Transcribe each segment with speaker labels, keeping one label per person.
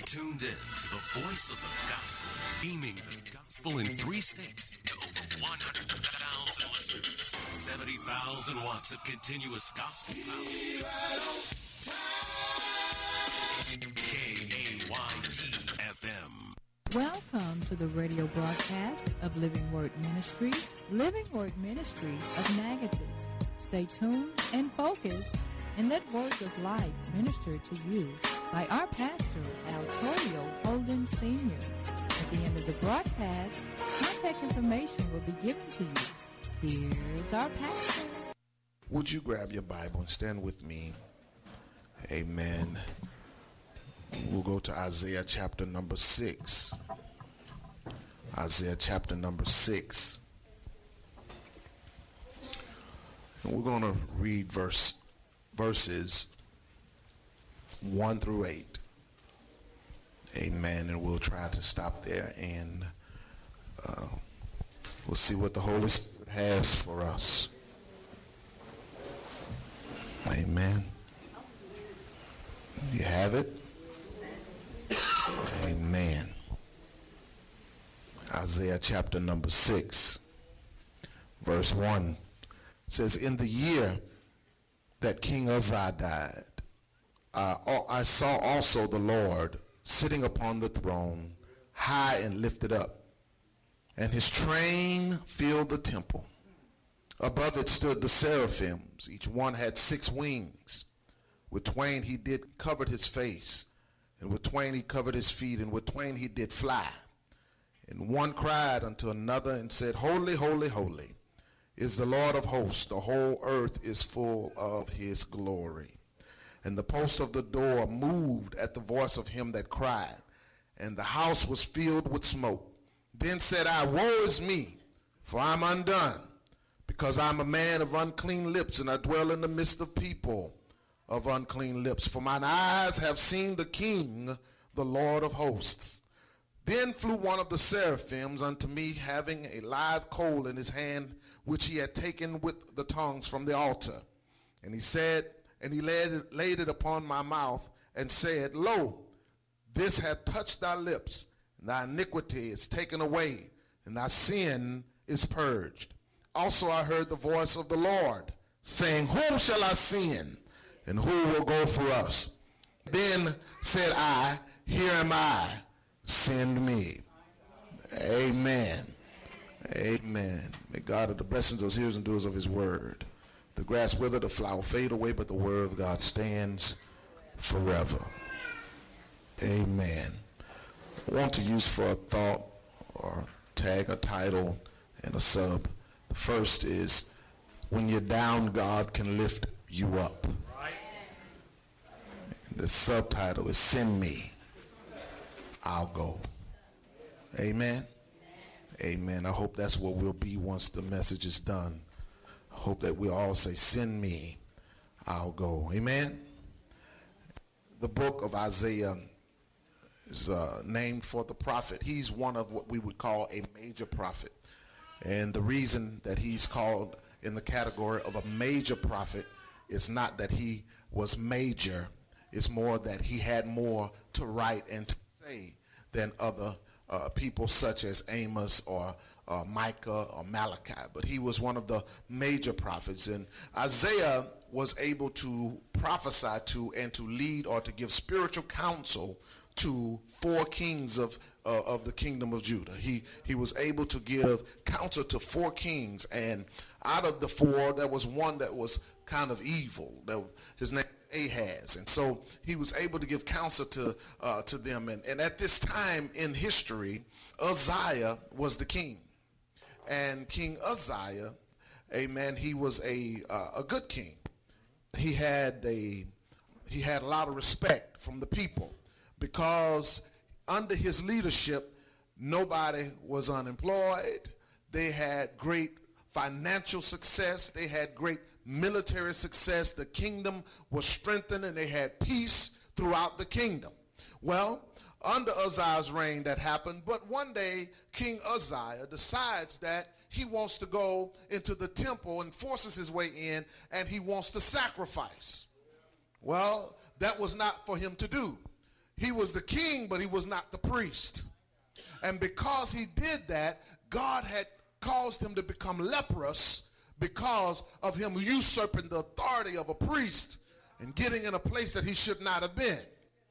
Speaker 1: tuned in to the voice of the gospel, beaming the gospel in 3 states to over 100,000 listeners. 70,000 watts of continuous gospel power. KAYT-FM.
Speaker 2: Welcome to the radio broadcast of Living Word Ministries, Living Word Ministries of Natchitoches. Stay tuned and focused and let words of life minister to you by our pastor, Altorio Holden Sr. At the end of the broadcast, contact information will be given to you. Here's our pastor.
Speaker 3: Would you grab your Bible and stand with me? Amen. We'll go to Isaiah chapter number 6. Isaiah chapter number 6. And we're going to read verses 1 through 8. Amen. And we'll try to stop there and we'll see what the Holy Spirit has for us. Amen. You have it? Amen. Isaiah chapter number 6, verse 1 says, in the year that King Uzziah died, I saw also the Lord sitting upon the throne, high and lifted up, and his train filled the temple. Above it stood the seraphims. Each one had 6 wings. With twain he did cover his face, and with twain he covered his feet, and with twain he did fly. And one cried unto another and said, Holy, holy, holy is the Lord of hosts. The whole earth is full of his glory. And the post of the door moved at the voice of him that cried, and the house was filled with smoke. Then said I, Woe is me, for I am undone, because I am a man of unclean lips, and I dwell in the midst of people of unclean lips. For mine eyes have seen the King, the Lord of hosts. Then flew one of the seraphims unto me, having a live coal in his hand, which he had taken with the tongues from the altar. And he said, and he laid it upon my mouth, and said, Lo, this hath touched thy lips, and thy iniquity is taken away, and thy sin is purged. Also I heard the voice of the Lord, saying, Whom shall I send, and who will go for us? Then said I, Here am I, send me. Amen. Amen. May God of the blessings of his hearers and doers of his word. The grass wither, the flower fade away, but the word of God stands forever. Amen. I want to use for a thought or tag a title and a sub. The first is, when you're down, God can lift you up. The subtitle is, Send Me, I'll go. Amen. Amen. I hope that's what we'll be once the message is done. I hope that we all say, Send me, I'll go. Amen. The book of Isaiah is named for the prophet. He's one of what we would call a major prophet. And the reason that he's called in the category of a major prophet is not that he was major. It's more that he had more to write and to say than other people such as Amos or Micah or Malachi. But he was one of the major prophets. And Isaiah was able to prophesy to and to lead or to give spiritual counsel to 4 kings of the kingdom of Judah. He was able to give counsel to 4 kings. And out of the 4, there was one that was kind of evil. His name Ahaz, and so he was able to give counsel to them. And at this time in history, Uzziah was the king, and King Uzziah, amen, he was a good king. He had a lot of respect from the people because under his leadership, nobody was unemployed. They had great financial success. They had great military success. The kingdom was strengthened, and they had peace throughout the kingdom. Well, under Uzziah's reign that happened, but one day King Uzziah decides that he wants to go into the temple and forces his way in, and he wants to sacrifice. Well, that was not for him to do. He was the king, but he was not the priest. And because he did that, God had caused him to become leprous because of him usurping the authority of a priest and getting in a place that he should not have been.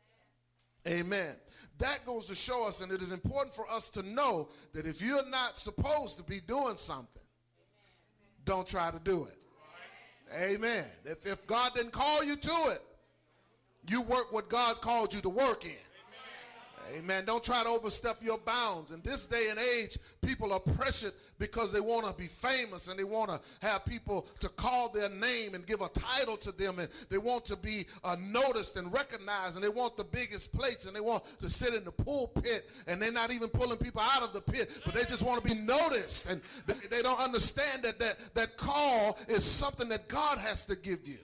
Speaker 3: Amen. That goes to show us, and it is important for us to know that if you're not supposed to be doing something, don't try to do it. Amen. If God didn't call you to it, you work what God called you to work in. Amen. Don't try to overstep your bounds. In this day and age, people are pressured because they want to be famous and they want to have people to call their name and give a title to them, and they want to be noticed and recognized, and they want the biggest plates, and they want to sit in the pulpit, and they're not even pulling people out of the pit, but they just want to be noticed, and they don't understand that call is something that God has to give you.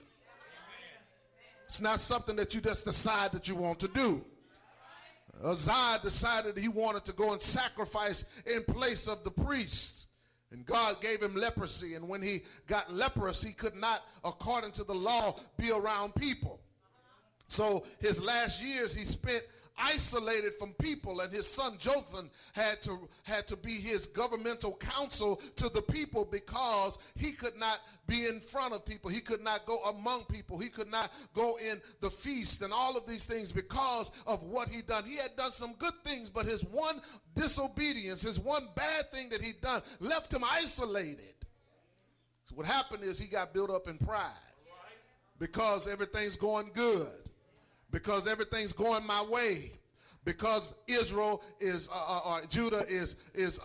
Speaker 3: It's not something that you just decide that you want to do. Uzziah decided he wanted to go and sacrifice in place of the priest. And God gave him leprosy. And when he got leprous, he could not, according to the law, be around people. So his last years he spent isolated from people, and his son Jotham had to be his governmental counsel to the people because he could not be in front of people. He could not go among people. He could not go in the feast and all of these things because of what he done. He had done some good things, but his one disobedience, his one bad thing that he'd done left him isolated. So what happened is he got built up in pride because everything's going good. Because everything's going my way, because Israel is Judah is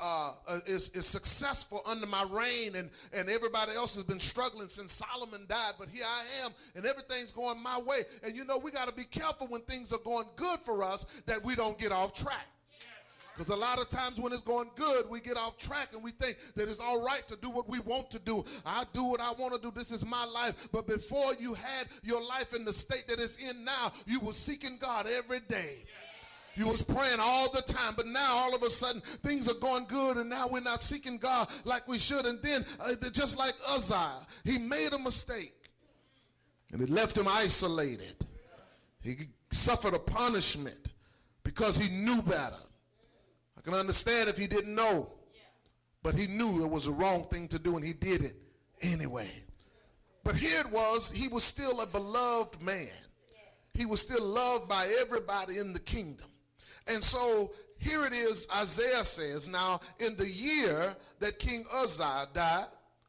Speaker 3: successful under my reign, and everybody else has been struggling since Solomon died, but here I am, and everything's going my way. And you know, we got to be careful when things are going good for us that we don't get off track. Because a lot of times when it's going good, we get off track and we think that it's all right to do what we want to do. I do what I want to do. This is my life. But before you had your life in the state that it's in now, you were seeking God every day. You was praying all the time. But now all of a sudden things are going good, and now we're not seeking God like we should. And then just like Uzziah, he made a mistake and it left him isolated. He suffered a punishment because he knew better. I can understand if he didn't know, but he knew it was the wrong thing to do, and he did it anyway. But here it was, he was still a beloved man. He was still loved by everybody in the kingdom. And so here it is, Isaiah says, now in the year that King Uzziah died,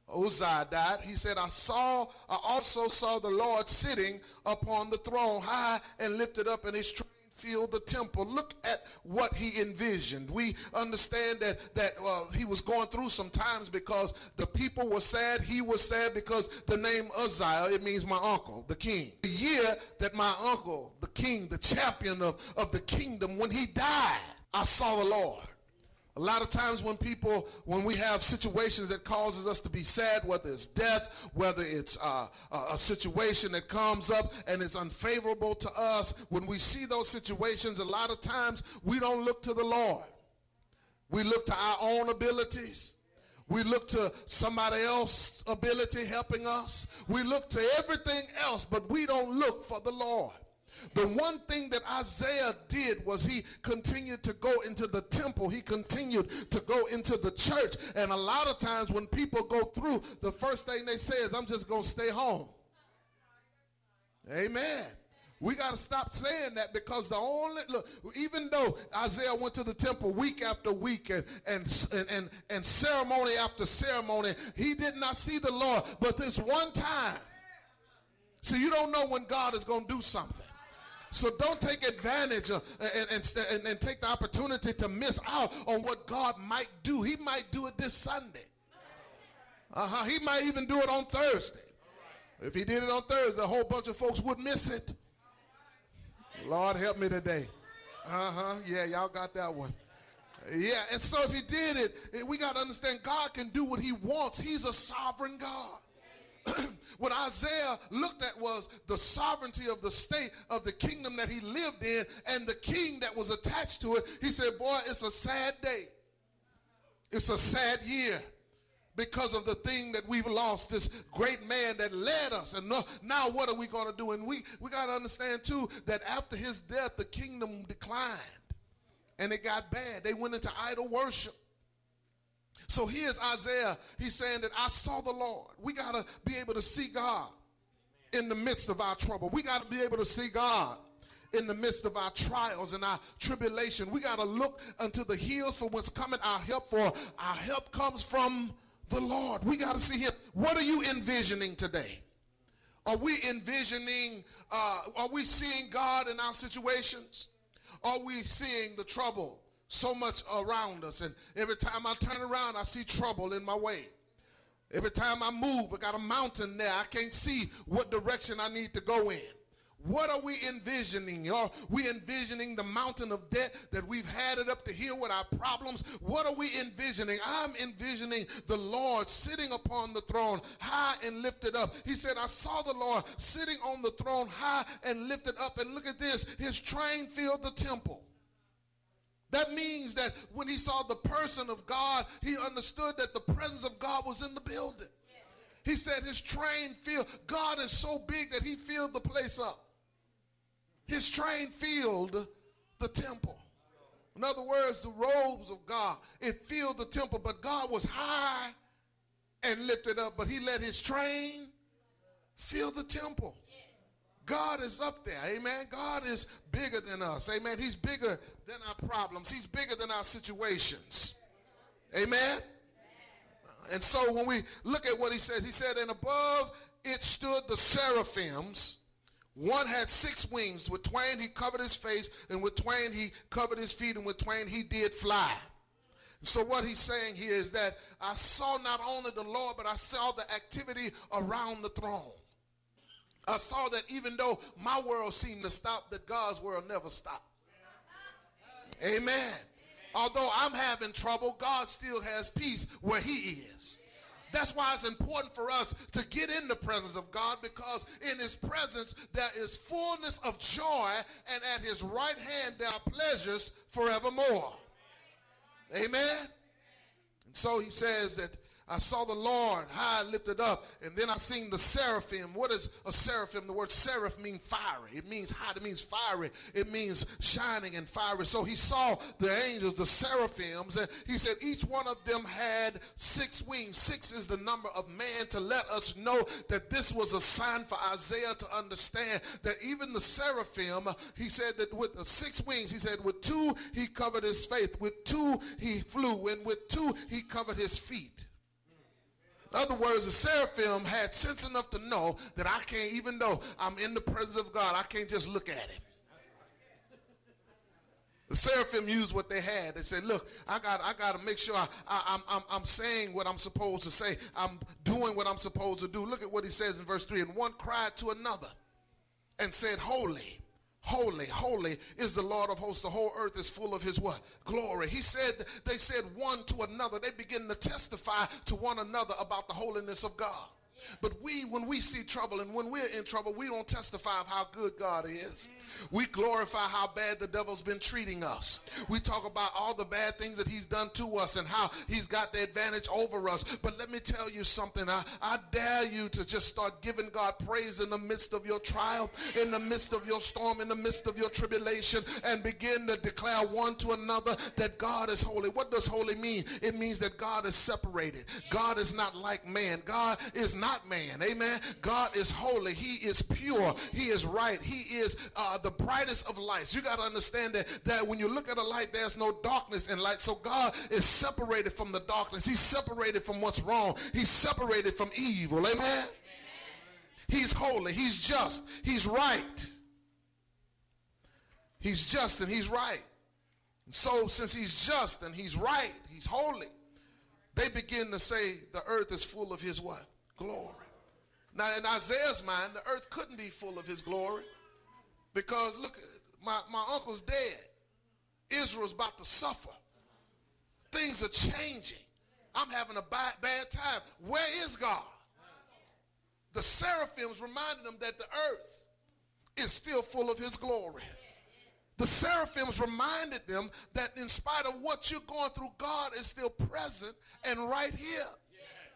Speaker 3: he said, I also saw the Lord sitting upon the throne, high and lifted up, in his train filled the temple. Look at what he envisioned. We understand that he was going through some times because the people were sad. He was sad because the name Uzziah, it means my uncle, the king. The year that my uncle, the king, the champion of the kingdom, when he died, I saw the Lord. A lot of times when we have situations that causes us to be sad, whether it's death, whether it's a situation that comes up and it's unfavorable to us, when we see those situations, a lot of times we don't look to the Lord. We look to our own abilities. We look to somebody else's ability helping us. We look to everything else, but we don't look for the Lord. The one thing that Isaiah did was he continued to go into the temple. He continued to go into the church. And a lot of times when people go through, the first thing they say is, I'm just going to stay home. Amen. We got to stop saying that, because even though Isaiah went to the temple week after week and ceremony after ceremony, he did not see the Lord. But this one time, so you don't know when God is going to do something. So don't take advantage and take the opportunity to miss out on what God might do. He might do it this Sunday. He might even do it on Thursday. If he did it on Thursday, a whole bunch of folks would miss it. Lord help me today. Yeah, y'all got that one. Yeah, and so if he did it, we got to understand God can do what he wants. He's a sovereign God. What Isaiah looked at was the sovereignty of the state of the kingdom that he lived in and the king that was attached to it. He said, boy, it's a sad day. It's a sad year. because of the thing that we've lost, this great man that led us. And now what are we going to do? And we got to understand too that after his death, the kingdom declined and it got bad. They went into idol worship. So here's Isaiah. He's saying that I saw the Lord. We got to be able to see God in the midst of our trouble. We got to be able to see God in the midst of our trials and our tribulation. We got to look unto the hills for what's coming our help, for our help comes from the Lord. We got to see him. What are you envisioning today? Are we envisioning, are we seeing God in our situations? Are we seeing the trouble so much around us? And every time I turn around, I see trouble in my way. Every time I move, I got a mountain there. I can't see what direction I need to go in. What are we envisioning? Are we envisioning the mountain of debt that we've had it up to here with our problems? What are we envisioning? I'm envisioning the Lord sitting upon the throne, high and lifted up. He said, I saw the Lord sitting on the throne, high and lifted up. And look at this, his train filled the temple. That means that when he saw the person of God, he understood that the presence of God was in the building. He said his train filled. God is so big that he filled the place up. His train filled the temple. In other words, the robes of God, it filled the temple, but God was high and lifted up, but he let his train fill the temple. God is up there, amen. God is bigger than us, amen. He's bigger than our problems. He's bigger than our situations, amen. And so when we look at what he says, he said, and above it stood the seraphims. One had 6 wings. With twain he covered his face, and with twain he covered his feet, and with twain he did fly. So what he's saying here is that I saw not only the Lord, but I saw the activity around the throne. I saw that even though my world seemed to stop, that God's world never stopped. Amen. Although I'm having trouble, God still has peace where he is. That's why it's important for us to get in the presence of God, because in his presence there is fullness of joy, and at his right hand there are pleasures forevermore. Amen. And so he says that I saw the Lord high and lifted up, and then I seen the seraphim. What is a seraphim? The word seraph means fiery. It means hot. It means fiery. It means shining and fiery. So he saw the angels, the seraphims, and he said each one of them had 6 wings. 6 is the number of man, to let us know that this was a sign for Isaiah to understand that even the seraphim, he said that with the 6 wings, he said with 2 he covered his face, with 2 he flew, and with 2 he covered his feet. In other words, the seraphim had sense enough to know that I can't, even though I'm in the presence of God, I can't just look at him. The seraphim used what they had. They said, look, I got to make sure I'm saying what I'm supposed to say. I'm doing what I'm supposed to do. Look at what he says in verse 3. And one cried to another and said, holy, holy, holy is the Lord of hosts. The whole earth is full of his what? Glory. He said, they said one to another. They begin to testify to one another about the holiness of God. But when we see trouble and when we're in trouble, we don't testify of how good God is. We glorify how bad the devil's been treating us. We talk about all the bad things that he's done to us and how he's got the advantage over us. But let me tell you something. I dare you to just start giving God praise in the midst of your trial, in the midst of your storm, in the midst of your tribulation, and begin to declare one to another that God is holy. What does holy mean? It means that God is separated. God is not like man. God is not man. Amen. God is holy. He is pure. He is right. He is the brightest of lights. You got to understand that when you look at a light, there's no darkness in light. So God is separated from the darkness. He's separated from what's wrong. He's separated from evil. Amen. Amen. He's holy. He's just. He's right. He's just and he's right. And so since he's just and he's right, he's holy, they begin to say the earth is full of his what? Glory. Now in Isaiah's mind, the earth couldn't be full of his glory, because look, my uncle's dead. Israel's about to suffer. Things are changing. I'm having a bad time. Where is God? The seraphims reminded them that the earth is still full of his glory. The seraphims reminded them that in spite of what you're going through, God is still present and right here.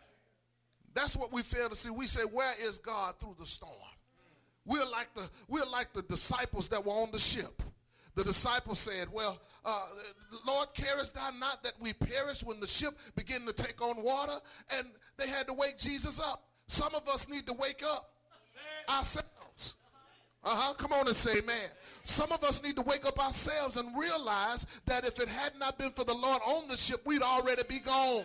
Speaker 3: That's what we fail to see. We say, where is God through the storm? We're like the disciples that were on the ship. The disciples said, well, Lord, carest thou not that we perish when the ship began to take on water? And they had to wake Jesus up. Some of us need to wake up ourselves. Come on and say amen. Some of us need to wake up ourselves and realize that if it had not been for the Lord on the ship, we'd already be gone.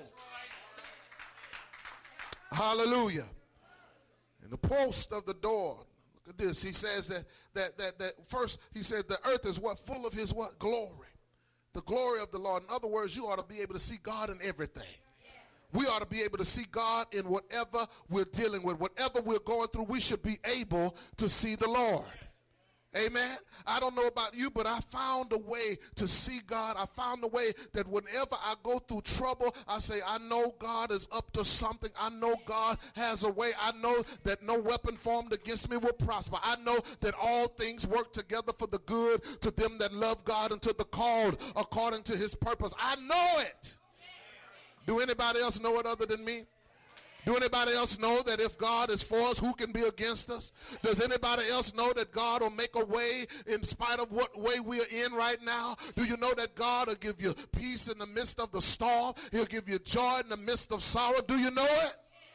Speaker 3: Hallelujah. In the post of the door, look at this. He says that first, he said the earth is what? Full of his what? Glory. The glory of the Lord. In other words, you ought to be able to see God in everything. We ought to be able to see God in whatever we're dealing with. Whatever we're going through, we should be able to see the Lord. Amen. I don't know about you, but I found a way to see God. I found a way that whenever I go through trouble, I say, I know God is up to something. I know God has a way. I know that no weapon formed against me will prosper. I know that all things work together for the good to them that love God and to the called according to his purpose. I know it. Do anybody else know it other than me? Do anybody else know that if God is for us, who can be against us? Does anybody else know that God will make a way in spite of what way we are in right now? Do you know that God will give you peace in the midst of the storm? He'll give you joy in the midst of sorrow. Do you know it?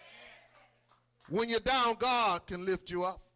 Speaker 3: When you're down, God can lift you up.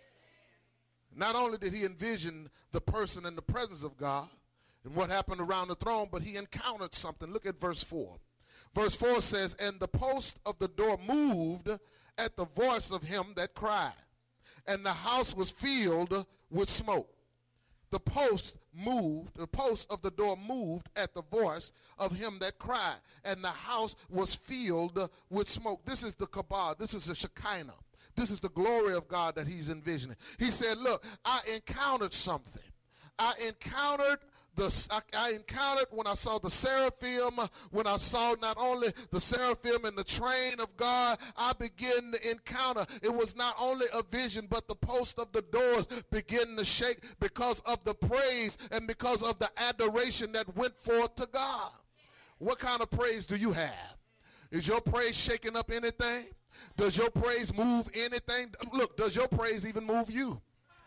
Speaker 3: Not only did he envision the person in the presence of God and what happened around the throne, but he encountered something. Look at verse 4. Verse 4 says, and the post of the door moved at the voice of him that cried, and the house was filled with smoke. The post of the door moved at the voice of him that cried, and the house was filled with smoke. This is the Kabbalah. This is the Shekinah. This is the glory of God that he's envisioning. He said, look, I encountered something. I encountered when I saw the seraphim, when I saw not only the seraphim and the train of God, I began to encounter. It was not only a vision, but the post of the doors began to shake because of the praise and because of the adoration that went forth to God. What kind of praise do you have? Is your praise shaking up anything? Does your praise move anything? Look, does your praise even move you?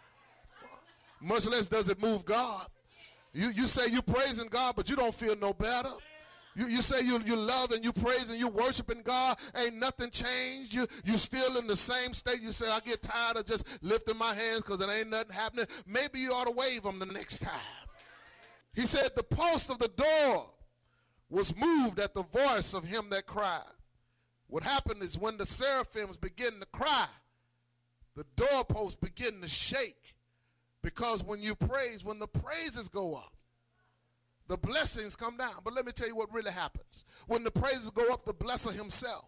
Speaker 3: Much less does it move God. You say you're praising God, but you don't feel no better. You say you love and you praise and you worshiping God. Ain't nothing changed. You still in the same state. You say, I get tired of just lifting my hands because it ain't nothing happening. Maybe you ought to wave them the next time. He said the post of the door was moved at the voice of him that cried. What happened is when the seraphims begin to cry, the doorpost begin to shake. Because when you praise, when the praises go up, the blessings come down. But let me tell you what really happens. When the praises go up, the blesser himself.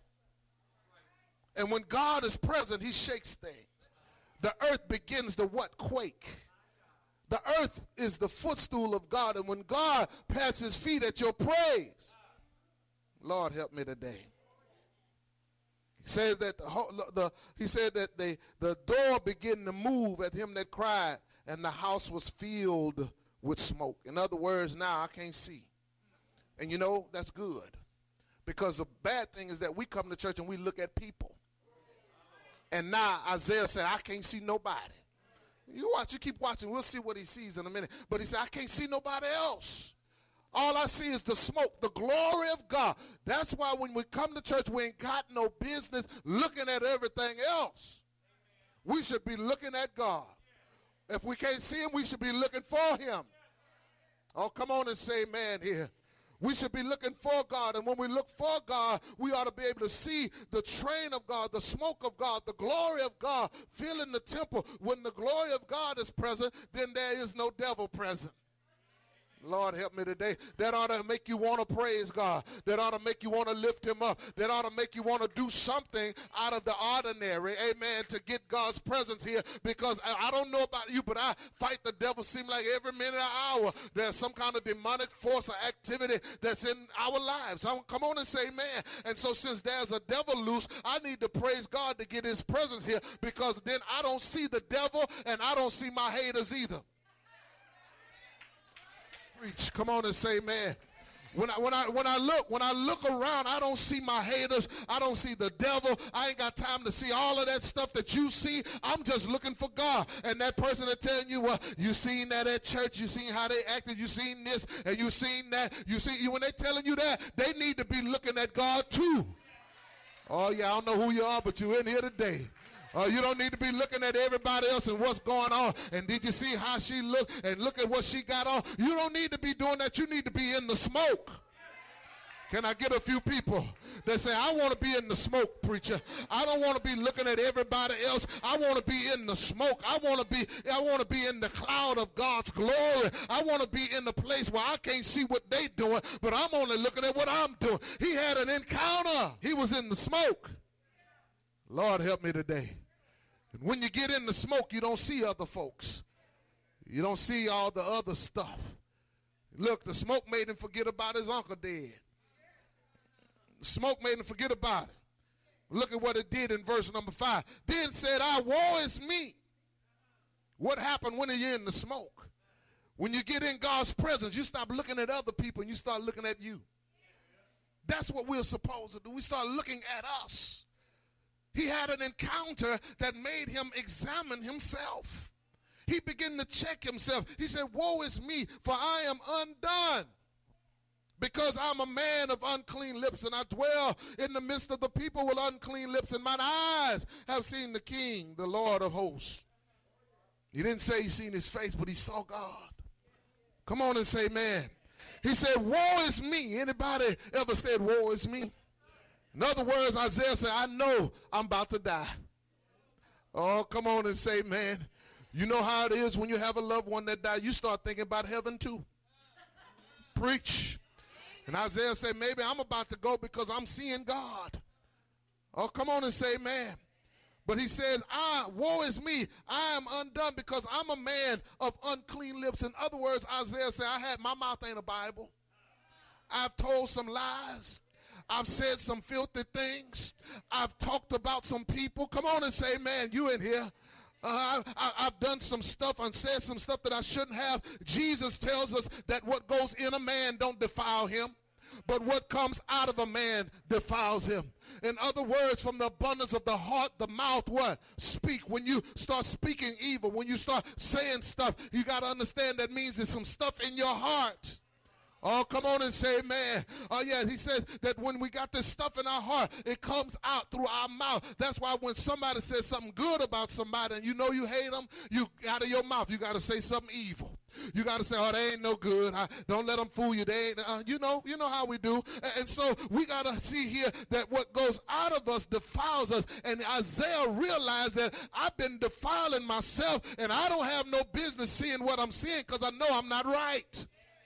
Speaker 3: And when God is present, he shakes things. The earth begins to what? Quake. The earth is the footstool of God. And when God pats his feet at your praise, Lord help me today. He says that the door began to move at him that cried, and the house was filled with smoke. In other words, now I can't see. And you know, that's good. Because the bad thing is that we come to church and we look at people. And now Isaiah said, I can't see nobody. You keep watching, we'll see what he sees in a minute. But he said, I can't see nobody else. All I see is the smoke, the glory of God. That's why when we come to church, we ain't got no business looking at everything else. We should be looking at God. If we can't see him, we should be looking for him. Oh, come on and say amen here. We should be looking for God, and when we look for God, we ought to be able to see the train of God, the smoke of God, the glory of God filling the temple. When the glory of God is present, then there is no devil present. Lord help me today. That ought to make you want to praise God. That ought to make you want to lift him up. That ought to make you want to do something out of the ordinary, amen, to get God's presence here. Because I don't know about you, but I fight the devil seem like every minute or hour there's some kind of demonic force or activity that's in our lives. Come on and say amen. And so since there's a devil loose, I need to praise God to get his presence here, because then I don't see the devil and I don't see my haters either. Come on and say amen. When I look around, I don't see my haters. I don't see the devil. I ain't got time to see all of that stuff that you see. I'm just looking for God. And that person that telling you, well, you seen that at church, you seen how they acted, you seen this, and you seen that. You see, when they telling you that, they need to be looking at God too. Oh yeah, I don't know who you are, but you're in here today. You don't need to be looking at everybody else and what's going on. And did you see how she looked? And look at what she got on. You don't need to be doing that. You need to be in the smoke. Can I get a few people that say, I want to be in the smoke, preacher. I don't want to be looking at everybody else. I want to be in the smoke. I want to be in the cloud of God's glory. I want to be in the place where I can't see what they doing, but I'm only looking at what I'm doing. He had an encounter. He was in the smoke. Lord, help me today. And when you get in the smoke, you don't see other folks. You don't see all the other stuff. Look, the smoke made him forget about his uncle dead. The smoke made him forget about it. Look at what it did in verse number 5. Then said I, woe is me. What happened when you're in the smoke? When you get in God's presence, you stop looking at other people and you start looking at you. That's what we're supposed to do. We start looking at us. He had an encounter that made him examine himself. He began to check himself. He said, woe is me, for I am undone, because I'm a man of unclean lips, and I dwell in the midst of the people with unclean lips, and mine eyes have seen the King, the Lord of hosts. He didn't say he seen his face, but he saw God. Come on and say, man. He said, woe is me. Anybody ever said, woe is me? In other words, Isaiah said, I know I'm about to die. Oh, come on and say, man. You know how it is when you have a loved one that died. You start thinking about heaven too. Preach. And Isaiah said, maybe I'm about to go because I'm seeing God. Oh, come on and say, man. But he says, woe is me. I am undone because I'm a man of unclean lips. In other words, Isaiah said, my mouth ain't a Bible. I've told some lies. I've said some filthy things. I've talked about some people. Come on and say, man, you in here. I've done some stuff and said some stuff that I shouldn't have. Jesus tells us that what goes in a man don't defile him, but what comes out of a man defiles him. In other words, from the abundance of the heart, the mouth, what? Speak. When you start speaking evil, when you start saying stuff, you got to understand that means there's some stuff in your heart. Oh, come on and say amen. Oh, yeah, he says that when we got this stuff in our heart, it comes out through our mouth. That's why when somebody says something good about somebody and you know you hate them, you out of your mouth, you got to say something evil. You got to say, oh, they ain't no good. Don't let them fool you. They ain't, you know how we do. And so we got to see here that what goes out of us defiles us. And Isaiah realized that I've been defiling myself, and I don't have no business seeing what I'm seeing because I know I'm not right.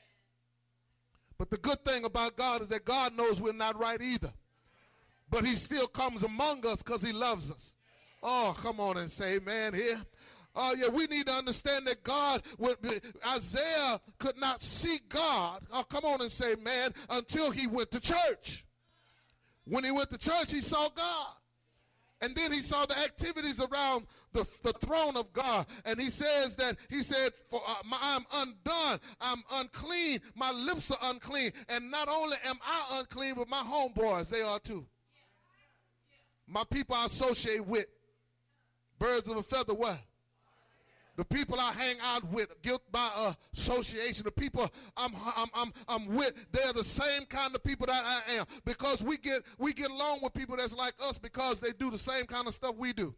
Speaker 3: But the good thing about God is that God knows we're not right either. But he still comes among us because he loves us. Oh, come on and say amen here. Oh, yeah, we need to understand that Isaiah could not see God. Oh, come on and say, man, until he went to church. When he went to church, he saw God. And then he saw the activities around the throne of God. And he said, I'm undone, I'm unclean, my lips are unclean. And not only am I unclean, but my homeboys, they are too. My people I associate with, birds of a feather, what? The people I hang out with, guilt by association, the people I'm with, they're the same kind of people that I am. Because we get along with people that's like us because they do the same kind of stuff we do.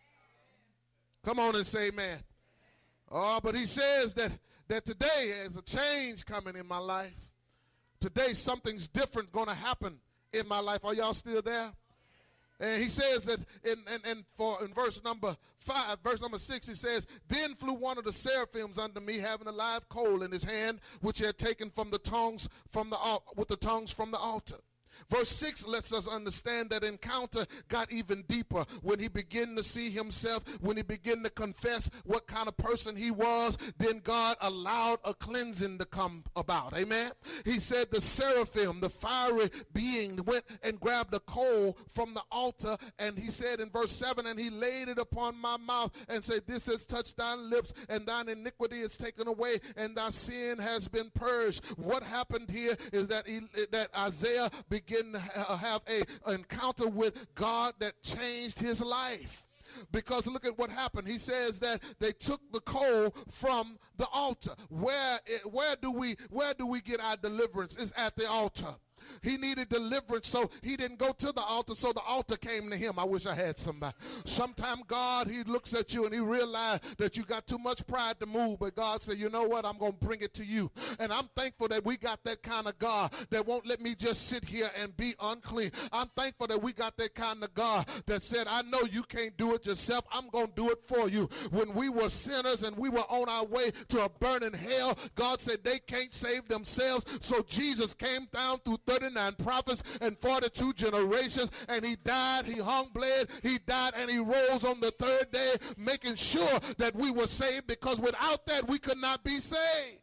Speaker 3: Come on and say amen. Oh, but he says that today there's a change coming in my life. Today something's different going to happen in my life. Are y'all still there? And he says that in verse number 5, verse number 6, he says, then flew one of the seraphims unto me, having a live coal in his hand, which he had taken from the tongues from the altar. Verse 6 lets us understand that encounter got even deeper when he began to see himself, when he began to confess what kind of person he was. Then God allowed a cleansing to come about. Amen. He said the seraphim, the fiery being, went and grabbed a coal from the altar, and he said in verse 7, and he laid it upon my mouth and said, this has touched thy lips, and thine iniquity is taken away, and thy sin has been purged. What happened here is that Isaiah began to have an encounter with God that changed his life. Because look at what happened. He says that they took the coal from the altar. Where do we get our deliverance? It's at the altar. He needed deliverance, so he didn't go to the altar, so the altar came to him. I wish I had somebody. Sometimes God, he looks at you and he realized that you got too much pride to move, but God said, you know what, I'm going to bring it to you. And I'm thankful that we got that kind of God that won't let me just sit here and be unclean. I'm thankful that we got that kind of God that said, I know you can't do it yourself. I'm going to do it for you. When we were sinners and we were on our way to a burning hell, God said they can't save themselves, so Jesus came down through 39 prophets and 42 generations, and he died, he hung, bled, he died, and he rose on the third day, making sure that we were saved, because without that we could not be saved.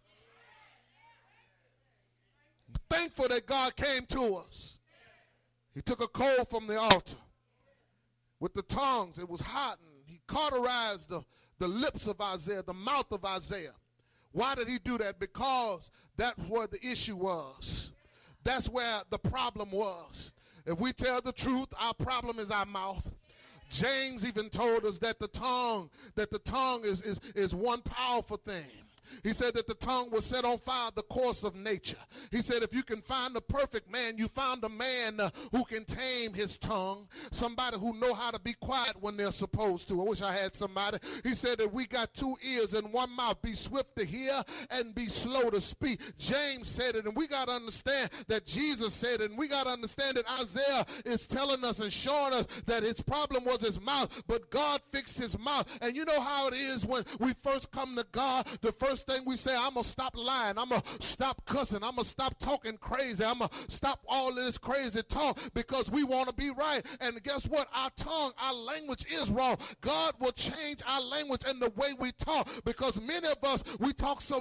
Speaker 3: I'm thankful that God came to us. He took a coal from the altar with the tongues. It was hot, and he cauterized the lips of Isaiah, the mouth of Isaiah. Why did he do that? Because that's where the issue was. That's where the problem was. If we tell the truth, our problem is our mouth. James even told us that the tongue is one powerful thing. He said that the tongue will set on fire the course of nature. He said if you can find a perfect man, you found a man who can tame his tongue, somebody who know how to be quiet when they're supposed to. I wish I had somebody. He said that we got two ears and one mouth. Be swift to hear and be slow to speak. James said it, and we got to understand that Jesus said it, and we got to understand that Isaiah is telling us and showing us that his problem was his mouth, but God fixed his mouth. And you know how it is when we first come to God, the first thing we say, I'm going to stop lying. I'm going to stop cussing. I'm going to stop talking crazy. I'm going to stop all of this crazy talk because we want to be right. And guess what? Our tongue, our language is wrong. God will change our language and the way we talk, because many of us, we talk so